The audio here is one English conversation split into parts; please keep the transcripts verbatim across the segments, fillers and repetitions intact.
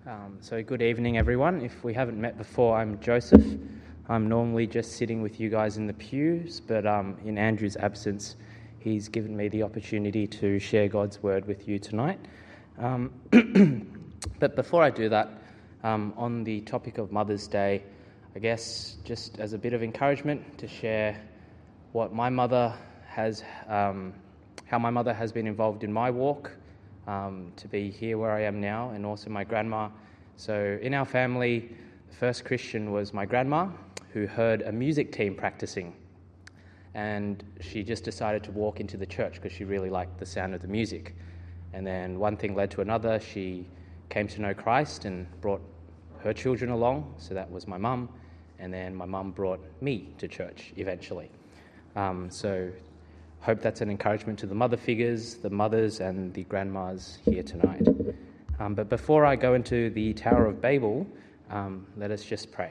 Um, so good evening, everyone. If we haven't met before, I'm Joseph. I'm normally just sitting with you guys in the pews, but um, in Andrew's absence, he's given me the opportunity to share God's word with you tonight. Um, but before I do that, um, on the topic of Mother's Day, I guess just as a bit of encouragement to share what my mother has, um, how my mother has been involved in my walk, Um, to be here where I am now, and also my grandma. So in our family, the first Christian was my grandma, who heard a music team practicing, and she just decided to walk into the church because she really liked the sound of the music. And then one thing led to another. She came to know Christ and brought her children along, so that was my mum, and then my mum brought me to church eventually. Um, so hope that's an encouragement to the mother figures, the mothers and the grandmas here tonight. Um, but before I go into the Tower of Babel, um, let us just pray.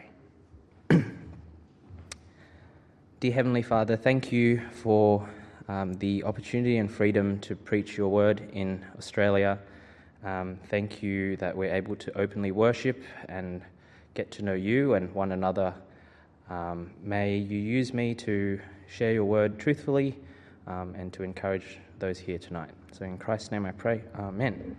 Dear Heavenly Father, thank you for um, the opportunity and freedom to preach your word in Australia. Um, thank you that we're able to openly worship and get to know you and one another. Um, may you use me to share your word truthfully, Um, and to encourage those here tonight. So in Christ's name I pray, Amen.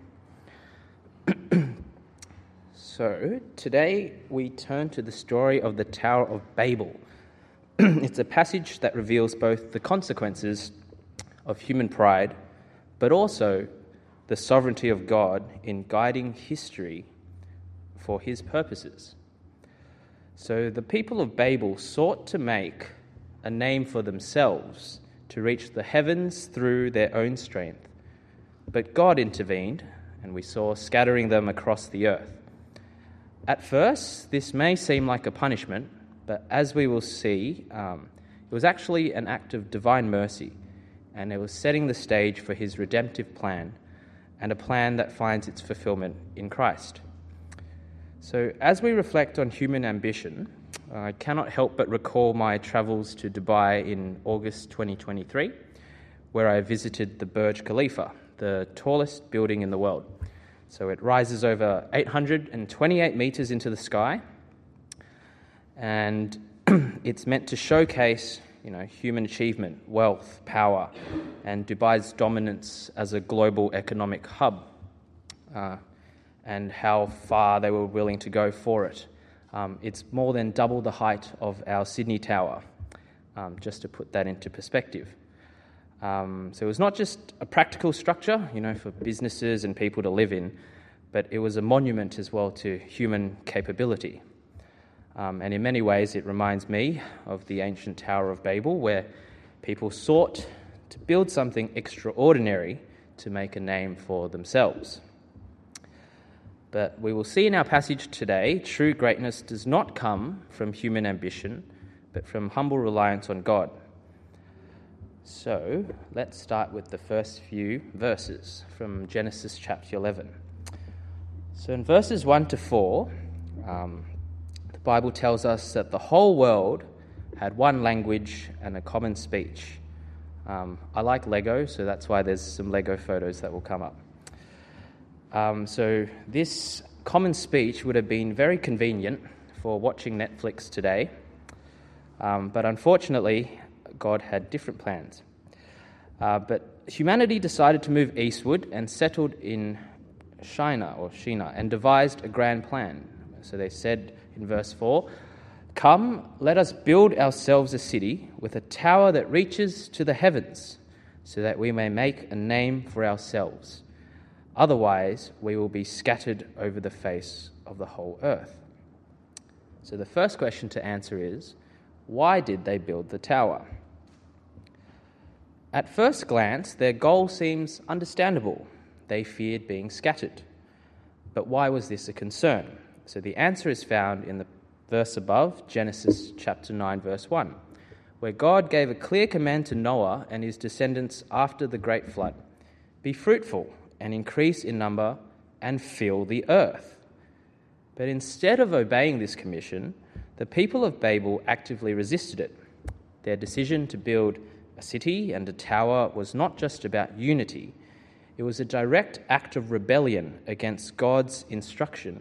So today we turn to the story of the Tower of Babel. It's a passage that reveals both the consequences of human pride, but also the sovereignty of God in guiding history for his purposes. So the people of Babel sought to make a name for themselves, to reach the heavens through their own strength. But God intervened, and we saw scattering them across the earth. At first, this may seem like a punishment, but as we will see, um, it was actually an act of divine mercy, and it was setting the stage for his redemptive plan, and a plan that finds its fulfillment in Christ. So as we reflect on human ambition, I cannot help but recall my travels to Dubai in August twenty twenty-three, where I visited the Burj Khalifa, the tallest building in the world. So it rises over eight hundred twenty-eight metres into the sky, and it's meant to showcase, you know, human achievement, wealth, power, and Dubai's dominance as a global economic hub, uh, and how far they were willing to go for it. Um, it's more than double the height of our Sydney Tower, um, just to put that into perspective. Um, so it was not just a practical structure, you know, for businesses and people to live in, but it was a monument as well to human capability. Um, and in many ways, it reminds me of the ancient Tower of Babel, where people sought to build something extraordinary to make a name for themselves. But we will see in our passage today, true greatness does not come from human ambition, but from humble reliance on God. So let's start with the first few verses from Genesis chapter eleven. So in verses one to four, um, the Bible tells us that the whole world had one language and a common speech. Um, I like Lego, so that's why there's some Lego photos that will come up. Um, so this common speech would have been very convenient for watching Netflix today, um, but unfortunately, God had different plans. Uh, but humanity decided to move eastward and settled in Shinar or Shinar and devised a grand plan. So they said in verse four, "Come, let us build ourselves a city with a tower that reaches to the heavens, so that we may make a name for ourselves. Otherwise, we will be scattered over the face of the whole earth." So the first question to answer is, why did they build the tower? At first glance, their goal seems understandable. They feared being scattered. But why was this a concern? So the answer is found in the verse above, Genesis chapter nine, verse one, where God gave a clear command to Noah and his descendants after the great flood. "Be fruitful and increase in number, and fill the earth." But instead of obeying this commission, the people of Babel actively resisted it. Their decision to build a city and a tower was not just about unity, it was a direct act of rebellion against God's instruction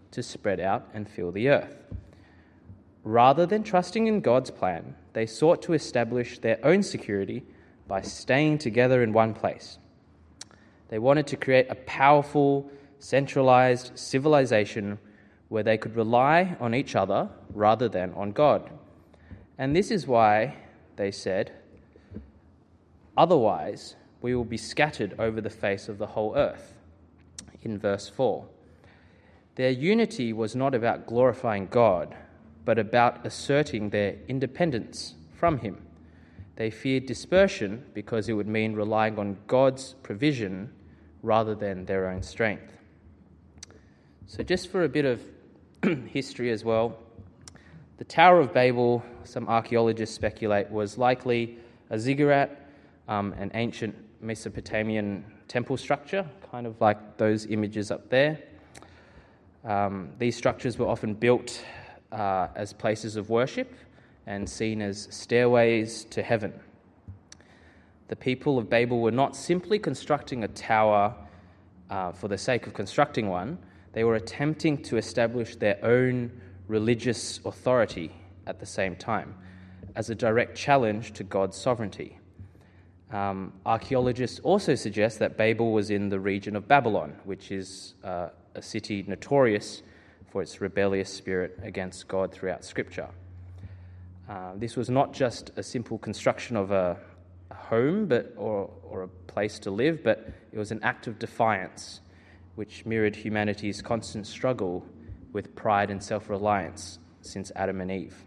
to spread out and fill the earth. Rather than trusting in God's plan, they sought to establish their own security by staying together in one place. They wanted to create a powerful, centralized civilization where they could rely on each other rather than on God. And this is why they said, "Otherwise, we will be scattered over the face of the whole earth." In verse four, their unity was not about glorifying God, but about asserting their independence from him. They feared dispersion because it would mean relying on God's provision rather than their own strength. So just for a bit of history as well, the Tower of Babel, some archaeologists speculate, was likely a ziggurat, um, an ancient Mesopotamian temple structure, kind of like those images up there. Um, these structures were often built uh, as places of worship and seen as stairways to heaven. The people of Babel were not simply constructing a tower uh, for the sake of constructing one. They were attempting to establish their own religious authority at the same time, as a direct challenge to God's sovereignty. Um, archaeologists also suggest that Babel was in the region of Babylon, which is uh, a city notorious for its rebellious spirit against God throughout Scripture. Uh, this was not just a simple construction of a, a home but or, or a place to live, but it was an act of defiance, which mirrored humanity's constant struggle with pride and self-reliance since Adam and Eve.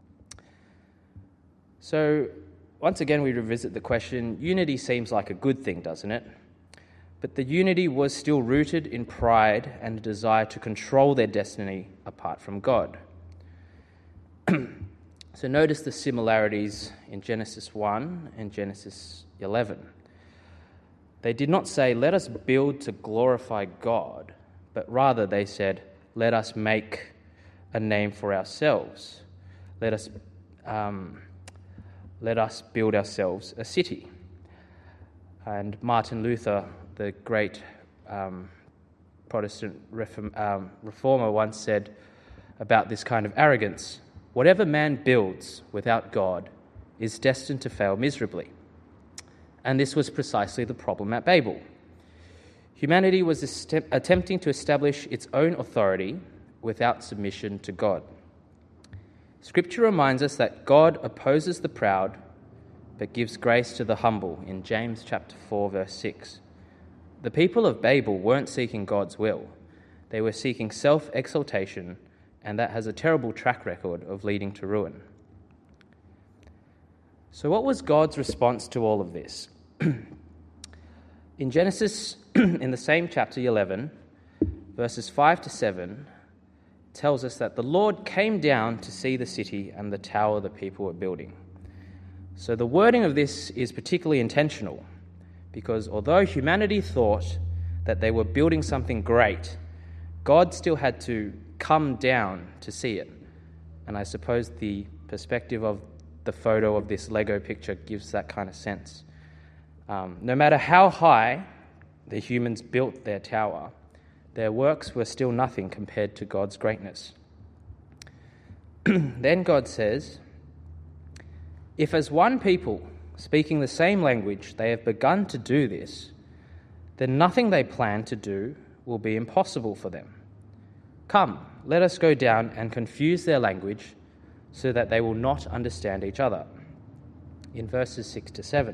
So, once again, we revisit the question, unity seems like a good thing, doesn't it? But the unity was still rooted in pride and a desire to control their destiny apart from God. So notice the similarities in Genesis one and Genesis eleven. They did not say, "Let us build to glorify God," but rather they said, "Let us make a name for ourselves. Let us um, let us build ourselves a city." And Martin Luther, the great um, Protestant reform, um, reformer, once said about this kind of arrogance, "Whatever man builds without God is destined to fail miserably." And this was precisely the problem at Babel. Humanity was est- attempting to establish its own authority without submission to God. Scripture reminds us that God opposes the proud but gives grace to the humble in James chapter four, verse six. The people of Babel weren't seeking God's will. They were seeking self-exaltation, and that has a terrible track record of leading to ruin. So what was God's response to all of this? In Genesis, in the same chapter eleven, verses five to seven, tells us that the Lord came down to see the city and the tower the people were building. So the wording of this is particularly intentional, because although humanity thought that they were building something great, God still had to come down to see it. And I suppose the perspective of the photo of this Lego picture gives that kind of sense. Um, no matter how high the humans built their tower, their works were still nothing compared to God's greatness. Then God says, "If as one people, speaking the same language, they have begun to do this, then nothing they plan to do will be impossible for them. Come, let us go down and confuse their language so that they will not understand each other." In verses six to seven.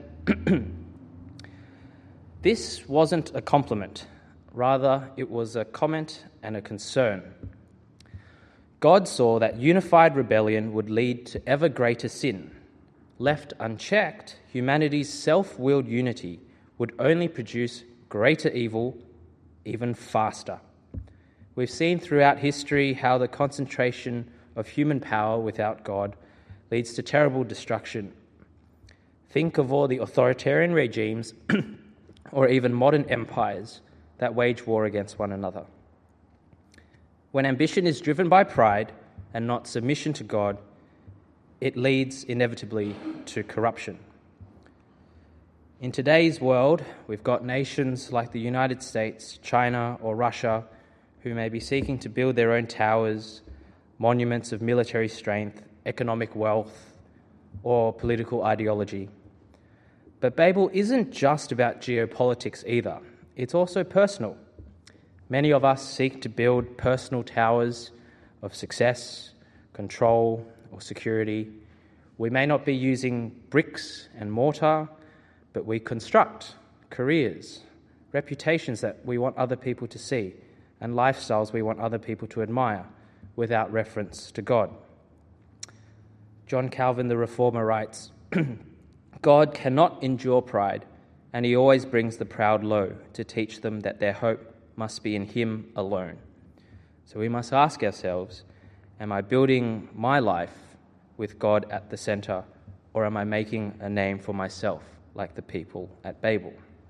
This wasn't a compliment. Rather, it was a comment and a concern. God saw that unified rebellion would lead to ever greater sin. Left unchecked, humanity's self-willed unity would only produce greater evil even faster. We've seen throughout history how the concentration of human power without God leads to terrible destruction. Think of all the authoritarian regimes or even modern empires that wage war against one another. When ambition is driven by pride and not submission to God, it leads inevitably to corruption. In today's world, we've got nations like the United States, China, or Russia who may be seeking to build their own towers, monuments of military strength, economic wealth, or political ideology. But Babel isn't just about geopolitics either. It's also personal. Many of us seek to build personal towers of success, control, or security. We may not be using bricks and mortar, but we construct careers, reputations that we want other people to see, and lifestyles we want other people to admire without reference to God. John Calvin the Reformer writes, God cannot endure pride, and he always brings the proud low to teach them that their hope must be in him alone. So we must ask ourselves, am I building my life with God at the centre, or am I making a name for myself like the people at Babel?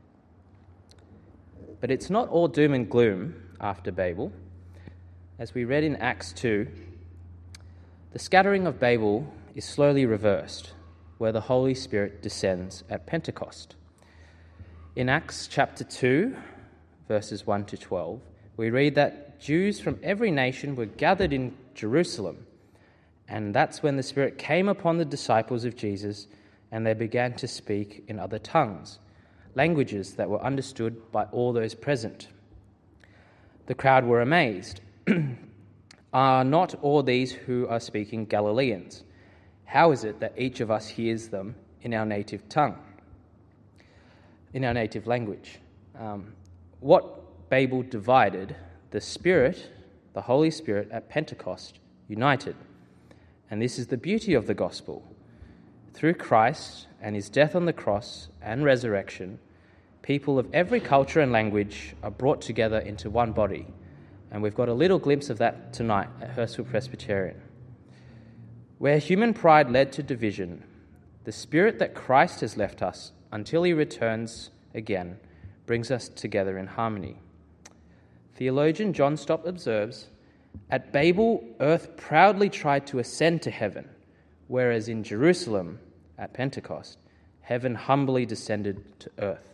But it's not all doom and gloom after Babel. As we read in Acts two, the scattering of Babel is slowly reversed, where the Holy Spirit descends at Pentecost. In Acts chapter two, verses one to twelve, we read that Jews from every nation were gathered in Jerusalem, and that's when the Spirit came upon the disciples of Jesus, and they began to speak in other tongues, languages that were understood by all those present. The crowd were amazed. Are not all these who are speaking Galileans? How is it that each of us hears them in our native tongue, in our native language? Um, what Babel divided, the Spirit, the Holy Spirit at Pentecost united. And this is the beauty of the gospel. Through Christ and his death on the cross and resurrection, people of every culture and language are brought together into one body. And we've got a little glimpse of that tonight at Hurstville Presbyterian. Where human pride led to division, the Spirit that Christ has left us until he returns again brings us together in harmony. Theologian John Stott observes, at Babel, earth proudly tried to ascend to heaven, whereas in Jerusalem, at Pentecost, heaven humbly descended to earth.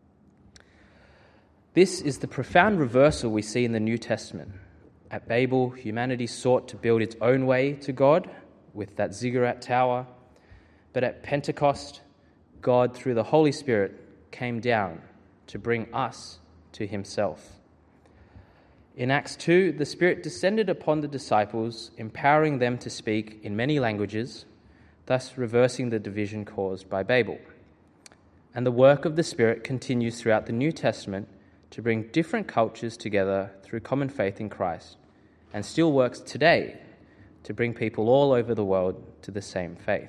This is the profound reversal we see in the New Testament. At Babel, humanity sought to build its own way to God with that ziggurat tower, but at Pentecost, God, through the Holy Spirit, came down to bring us to himself. In Acts two, the Spirit descended upon the disciples, empowering them to speak in many languages, thus reversing the division caused by Babel. And the work of the Spirit continues throughout the New Testament to bring different cultures together through common faith in Christ, and still works today to bring people all over the world to the same faith.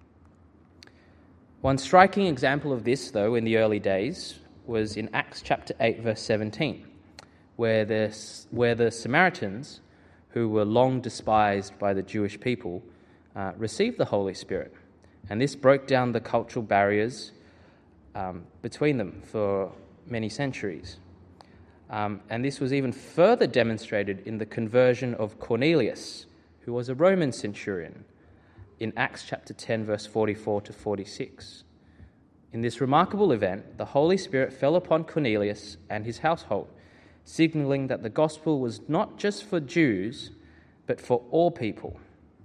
One striking example of this, though, in the early days was in Acts chapter eight, verse seventeen, where the, where the Samaritans, who were long despised by the Jewish people, uh, received the Holy Spirit. And this broke down the cultural barriers um, between them for many centuries. Um, and this was even further demonstrated in the conversion of Cornelius, who was a Roman centurion, in Acts chapter ten, verse forty-four to forty-six. In this remarkable event, the Holy Spirit fell upon Cornelius and his household, signaling that the gospel was not just for Jews, but for all people.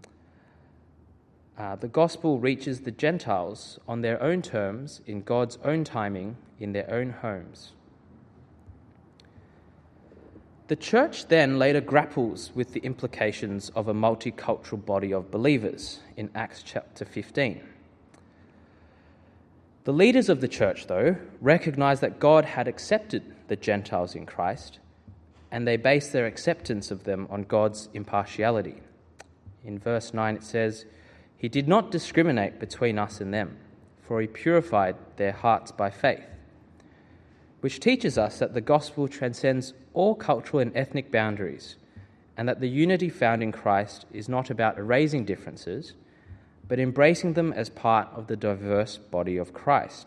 Uh, the gospel reaches the Gentiles on their own terms, in God's own timing, in their own homes. The church then later grapples with the implications of a multicultural body of believers in Acts chapter fifteen. The leaders of the church, though, recognized that God had accepted the Gentiles in Christ, and they based their acceptance of them on God's impartiality. In verse nine it says, "He did not discriminate between us and them, for he purified their hearts by faith," which teaches us that the gospel transcends all cultural and ethnic boundaries, and that the unity found in Christ is not about erasing differences, but embracing them as part of the diverse body of Christ.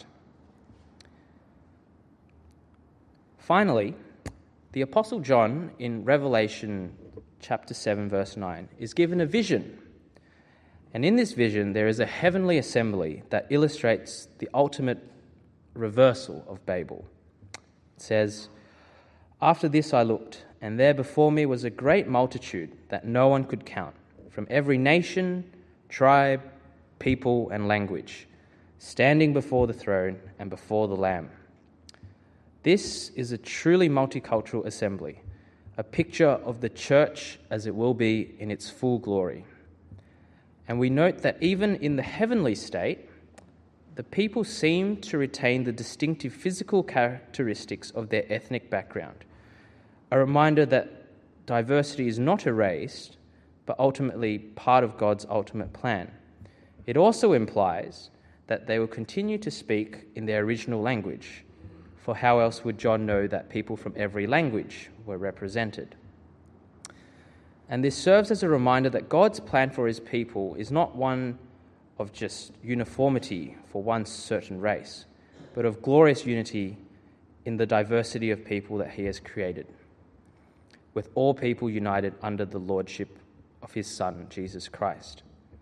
Finally, the Apostle John in Revelation chapter seven, verse nine, is given a vision. And in this vision, there is a heavenly assembly that illustrates the ultimate reversal of Babel. It says, After this I looked, and there before me was a great multitude that no one could count, from every nation, tribe, people, and language, standing before the throne and before the Lamb. This is a truly multicultural assembly, a picture of the church as it will be in its full glory. And we note that even in the heavenly state, the people seem to retain the distinctive physical characteristics of their ethnic background, a reminder that diversity is not erased, but ultimately part of God's ultimate plan. It also implies that they will continue to speak in their original language, for how else would John know that people from every language were represented? And this serves as a reminder that God's plan for his people is not one of just uniformity for one certain race, but of glorious unity in the diversity of people that he has created, with all people united under the lordship of his Son, Jesus Christ.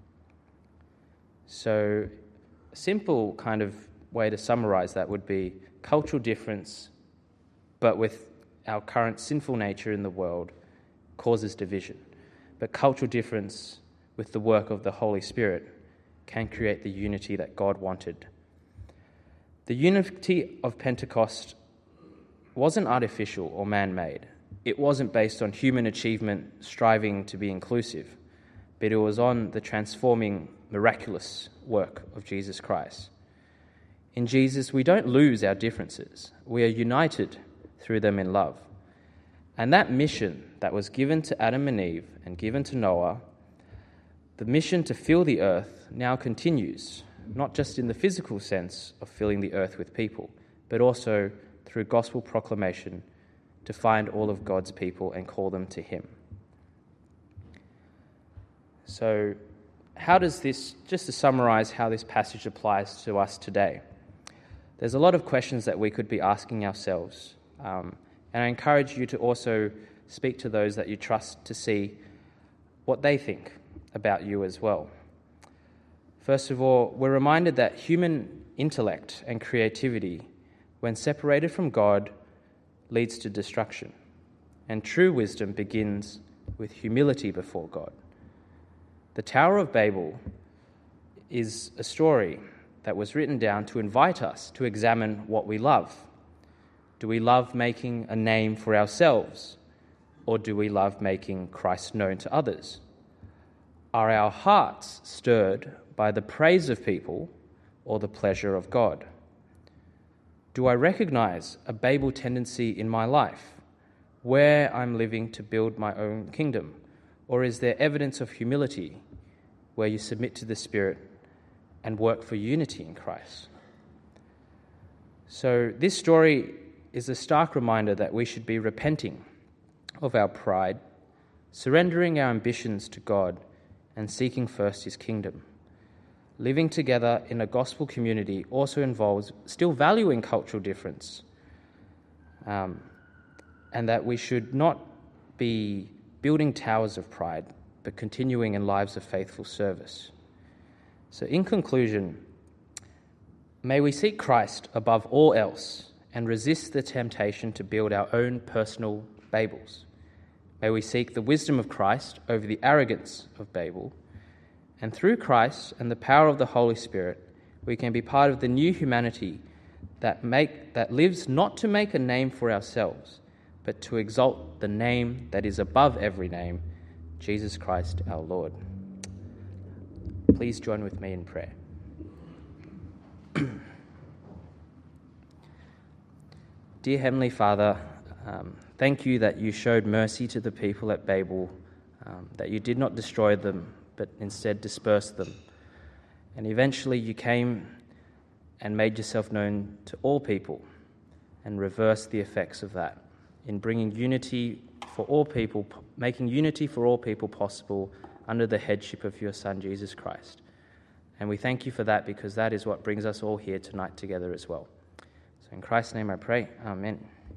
So a simple kind of way to summarize that would be cultural difference, but with our current sinful nature in the world, causes division. But cultural difference with the work of the Holy Spirit can create the unity that God wanted. The unity of Pentecost wasn't artificial or man-made. It wasn't based on human achievement striving to be inclusive, but it was on the transforming, miraculous work of Jesus Christ. In Jesus, we don't lose our differences. We are united through them in love. And that mission that was given to Adam and Eve and given to Noah, the mission to fill the earth, now continues, not just in the physical sense of filling the earth with people, but also through gospel proclamation to find all of God's people and call them to him. So how does this, just to summarize how this passage applies to us today, there's a lot of questions that we could be asking ourselves. Um, and I encourage you to also speak to those that you trust to see what they think about you as well. First of all, we're reminded that human intellect and creativity, when separated from God, leads to destruction. And true wisdom begins with humility before God. The Tower of Babel is a story that was written down to invite us to examine what we love. Do we love making a name for ourselves, or do we love making Christ known to others? Are our hearts stirred by the praise of people or the pleasure of God? Do I recognize a Babel tendency in my life, where I'm living to build my own kingdom? Or is there evidence of humility, where you submit to the Spirit and work for unity in Christ? So this story is a stark reminder that we should be repenting of our pride, surrendering our ambitions to God, and seeking first his kingdom. Living together in a gospel community also involves still valuing cultural difference, um, and that we should not be building towers of pride, but continuing in lives of faithful service. So in conclusion, may we seek Christ above all else and resist the temptation to build our own personal Babels. May we seek the wisdom of Christ over the arrogance of Babel, and through Christ and the power of the Holy Spirit, we can be part of the new humanity that make that lives not to make a name for ourselves, but to exalt the name that is above every name, Jesus Christ our Lord. Please join with me in prayer. Dear Heavenly Father, um, thank you that you showed mercy to the people at Babel, um, that you did not destroy them, but instead dispersed them. And eventually you came and made yourself known to all people and reversed the effects of that in bringing unity for all people, making unity for all people possible under the headship of your Son, Jesus Christ. And we thank you for that, because that is what brings us all here tonight together as well. So in Christ's name I pray, amen.